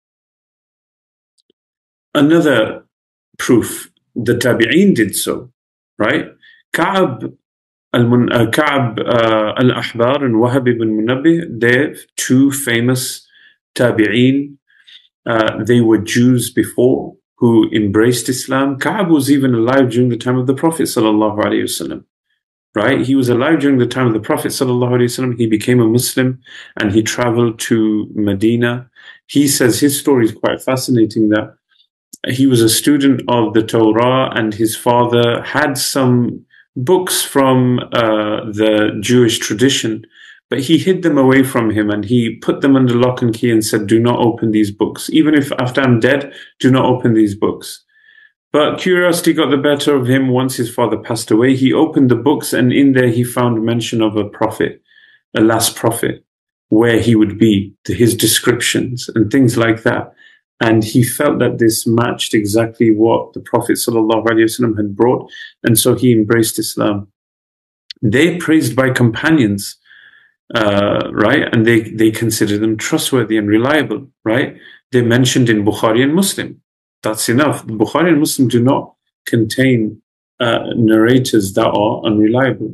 Another proof, the Tabi'een did so, right? Ka'ab al-Mun, uh, Ka'ab uh, al-Ahbar and Wahab ibn Munabbih, they're two famous Tabi'een. Uh, they were Jews before who embraced Islam. Ka'ab was even alive during the time of the Prophet sallallahu alaihi wasallam. Right? He was alive during the time of the Prophet sallallahu alaihi wasallam. He became a Muslim and he traveled to Medina. He says his story is quite fascinating, that he was a student of the Torah and his father had some books from uh, the Jewish tradition, but he hid them away from him and he put them under lock and key and said, do not open these books. Even if after I'm dead, do not open these books. But curiosity got the better of him once his father passed away. He opened the books and in there he found mention of a prophet, a last prophet, where he would be, his descriptions and things like that. And he felt that this matched exactly what the Prophet sallallahu alaihi wasallam had brought. And so he embraced Islam. They're praised by companions, uh, right? And they, they consider them trustworthy and reliable, right? They're mentioned in Bukhari and Muslim. That's enough. Bukhari and Muslim do not contain uh, narrators that are unreliable.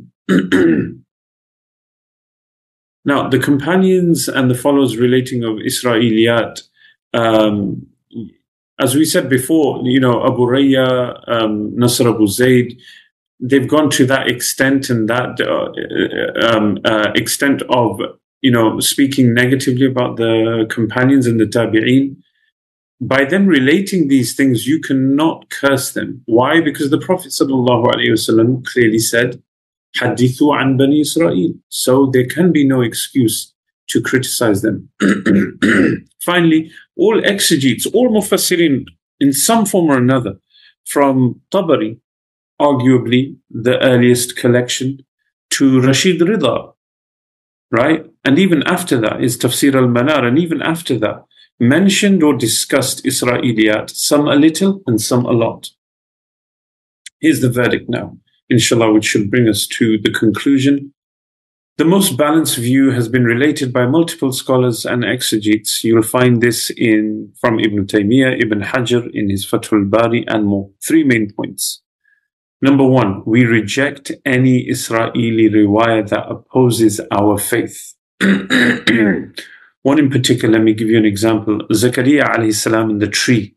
Now, the companions and the followers relating of Isra'iliyat, um, as we said before, you know, Abu Rayya, um, Nasr Abu Zayd, they've gone to that extent and that uh, um, uh, extent of, you know, speaking negatively about the companions and the Tabi'een. By them relating these things, you cannot curse them. Why? Because the Prophet ﷺ clearly said, Hadithu an Bani Israel. So there can be no excuse to criticize them. Finally, all exegetes, all mufassirin, in some form or another, from Tabari, arguably the earliest collection, to Rashid Rida, right? And even after that is Tafsir al-Manar, and even after that, mentioned or discussed Isra'iliyat, some a little and some a lot. Here's the verdict now, inshallah, which should bring us to the conclusion. The most balanced view has been related by multiple scholars and exegetes. You'll find this in from Ibn Taymiyyah, Ibn Hajar in his Fathul Bari and more. Three main points. Number one, we reject any Israeli riwayah that opposes our faith. One in particular, let me give you an example. Zakaria alayhi salam in the tree.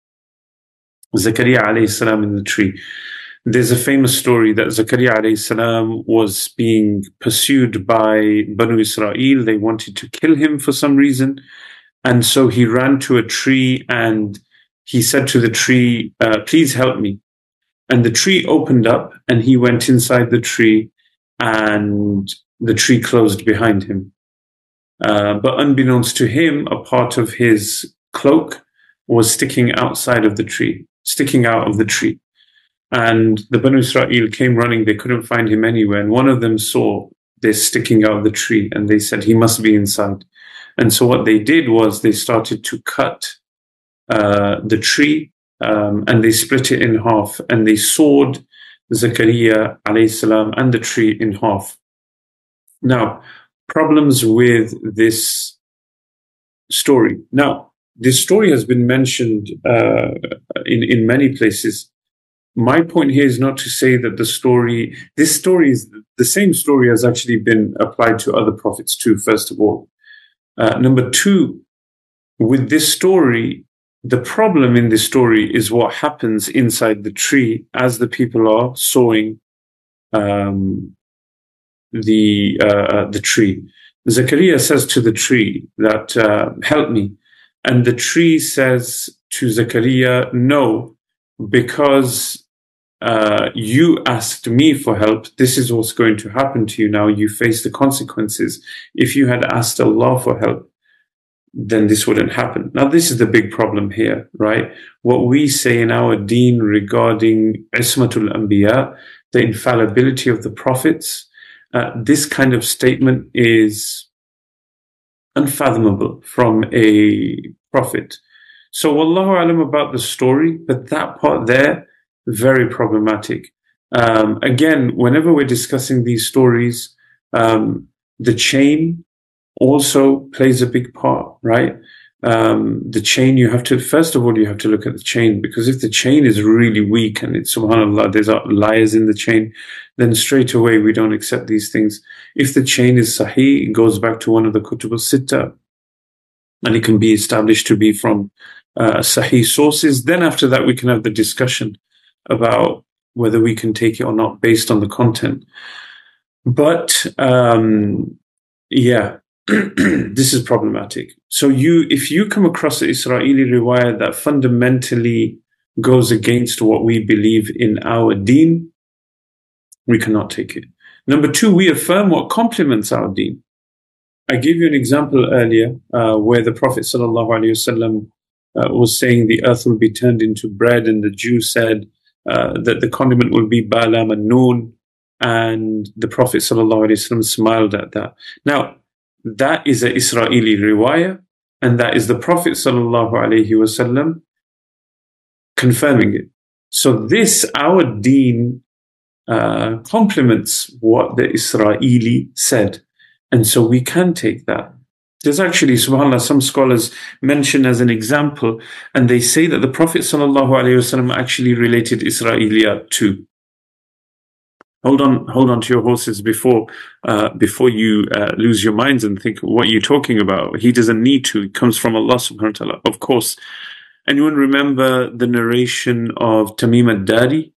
Zakaria alayhi salam in the tree. There's a famous story that Zakaria alayhi salam was being pursued by Banu Israel. They wanted to kill him for some reason. And so he ran to a tree and he said to the tree, uh, please help me. And the tree opened up and he went inside the tree and the tree closed behind him. Uh, but unbeknownst to him, a part of his cloak was sticking outside of the tree, sticking out of the tree. And the Banu Israel came running. They couldn't find him anywhere. And one of them saw this sticking out of the tree and they said, he must be inside. And so what they did was they started to cut uh, the tree, um, and they split it in half, and they sawed Zakaria alayhi salam and the tree in half. Now, problems with this story. Now, this story has been mentioned uh, in, in many places. My point here is not to say that the story, this story is the same story has actually been applied to other prophets too, first of all. Uh, number two, with this story, the problem in this story is what happens inside the tree as the people are sawing um, the uh, the tree. Zakaria says to the tree that, uh, help me. And the tree says to Zakaria, no, because uh, you asked me for help. This is what's going to happen to you now. You face the consequences. If you had asked Allah for help, then this wouldn't happen. Now, this is the big problem here, right? What we say in our deen regarding Ismatul Anbiya, the infallibility of the prophets, uh, this kind of statement is unfathomable from a prophet. So, wallahu alam about the story, but that part there, very problematic. Um, again, whenever we're discussing these stories, um, the chain also plays a big part, right? Um, the chain, you have to, first of all, you have to look at the chain, because if the chain is really weak and it's, subhanAllah, there's liars in the chain, then straight away we don't accept these things. If the chain is sahih, it goes back to one of the kutub al-sitta, and it can be established to be from uh, sahih sources, then after that we can have the discussion about whether we can take it or not based on the content. But, um, yeah, this is problematic. So you, if you come across an Israeli riwayah that fundamentally goes against what we believe in our deen, we cannot take it. Number two, we affirm what complements our deen. I gave you an example earlier uh, where the Prophet sallallahu alaihi wasallam uh, was saying the earth will be turned into bread, and the Jew said uh, that the condiment will be balam and noon, and the Prophet sallallahu alaihi wasallam smiled at that. Now, that is an Israeli riwayah, and that is the Prophet sallallahu alaihi wasallam confirming it. So this, our deen, uh, complements what the Israeli said. And so we can take that. There's actually, subhanAllah, some scholars mention as an example, and they say that the Prophet sallallahu alaihi wasallam actually related Israeliyat too. Hold on, hold on to your horses before uh, before you uh, lose your minds and think what you're talking about. He doesn't need to. It comes from Allah subhanahu wa ta'ala. Of course. Anyone remember the narration of Tamim ad-Dari,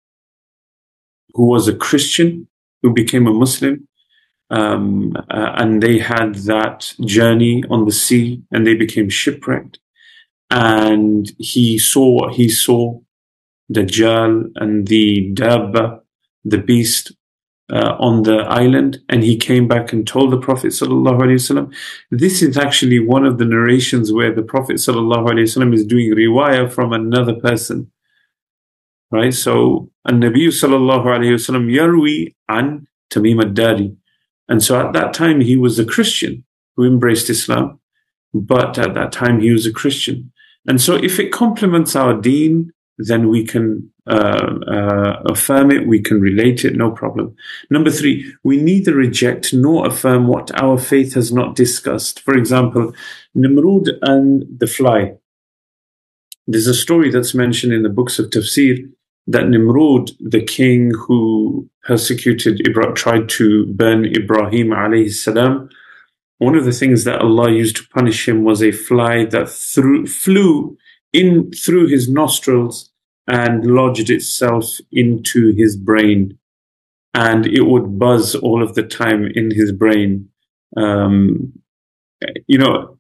who was a Christian, who became a Muslim? Um, uh, and they had that journey on the sea, and they became shipwrecked. And he saw what he saw, Dajjal and the Dabba, the beast, uh, on the island, and he came back and told the Prophet sallallahu alaihi wasallam. This is actually one of the narrations where the Prophet sallallahu alaihi wasallam is doing riwayah from another person, right? So, an-Nabi sallallahu alaihi wasallam yarwi an Tamim ad-Dari, and so at that time he was a Christian who embraced Islam, but at that time he was a Christian, and so if it complements our deen, then we can uh, uh, affirm it, we can relate it, no problem. Number three, we neither reject nor affirm what our faith has not discussed. For example, Nimrud and the fly. There's a story that's mentioned in the books of tafsir that Nimrud, the king who persecuted Ibrahim, tried to burn Ibrahim alayhi salam, one of the things that Allah used to punish him was a fly that threw, flew in through his nostrils and lodged itself into his brain, and it would buzz all of the time in his brain. Um, you know,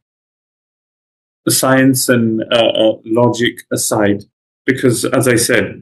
science and uh, uh, logic aside, because as I said,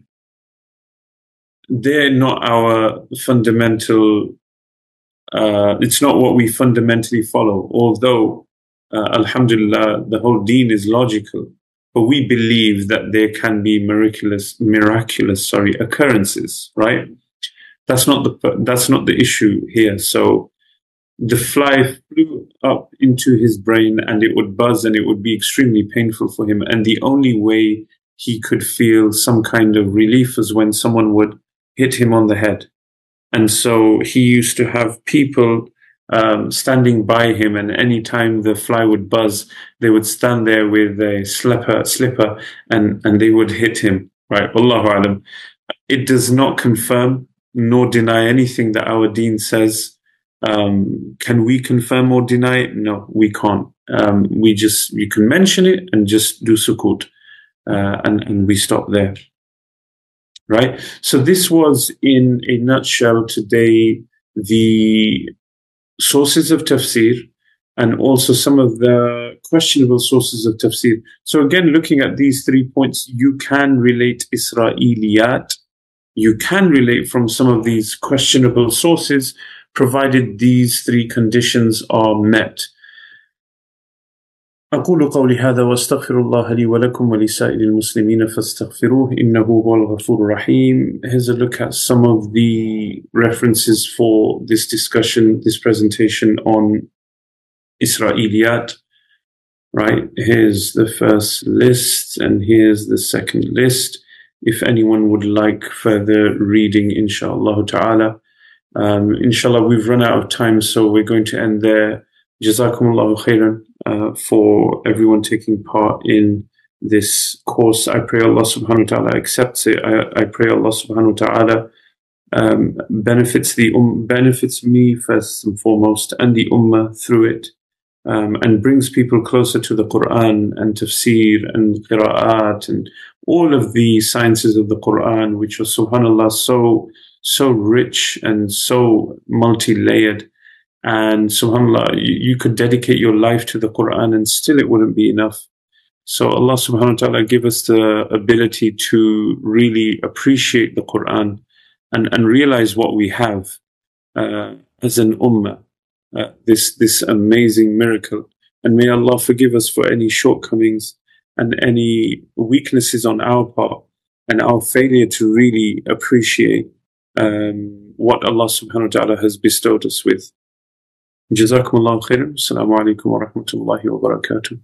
they're not our fundamental, uh, it's not what we fundamentally follow, although, uh, alhamdulillah, the whole deen is logical. But we believe that there can be miraculous, miraculous, sorry, occurrences, right? That's not the that's not the issue here. So the fly flew up into his brain and it would buzz and it would be extremely painful for him. And the only way he could feel some kind of relief was when someone would hit him on the head. And so he used to have people um, standing by him, and any time the fly would buzz, they would stand there with a slipper, slipper and, and they would hit him. Right? Wallahu alam. It does not confirm nor deny anything that our deen says. Um, can we confirm or deny it? No, we can't. Um, we just, you can mention it and just do sukut, uh, and, and we stop there. Right? So this was, in a nutshell, today, the sources of tafsir and also some of the questionable sources of tafsir. So again, looking at these three points, you can relate Isra'iliyat. You can relate from some of these questionable sources, provided these three conditions are met. أقول قولي هذا واستغفر الله لي ولكم ولسائر المسلمين فاستغفروه إنه هو الغفور الرحيم. Here's a look at some of the references for this discussion, this presentation on Isra'iliyat. Right, here's the first list and here's the second list. If anyone would like further reading, inshallah ta'ala. Um, inshallah, we've run out of time, so we're going to end there. Jazakumullahu khairan uh, for everyone taking part in this course. I pray Allah subhanahu wa ta'ala accepts it. I, I pray Allah subhanahu wa ta'ala um, benefits the um, benefits me first and foremost and the ummah through it, um, and brings people closer to the Quran and tafsir and qira'at and all of the sciences of the Quran, which are subhanallah so so rich and so multi-layered. And subhanAllah, you, you could dedicate your life to the Quran and still it wouldn't be enough. So Allah subhanahu wa ta'ala give us the ability to really appreciate the Quran and, and realize what we have uh, as an ummah, uh, this, this amazing miracle. And may Allah forgive us for any shortcomings and any weaknesses on our part and our failure to really appreciate um, what Allah subhanahu wa ta'ala has bestowed us with. جزاكم الله خيرا. السلام عليكم ورحمة الله وبركاته.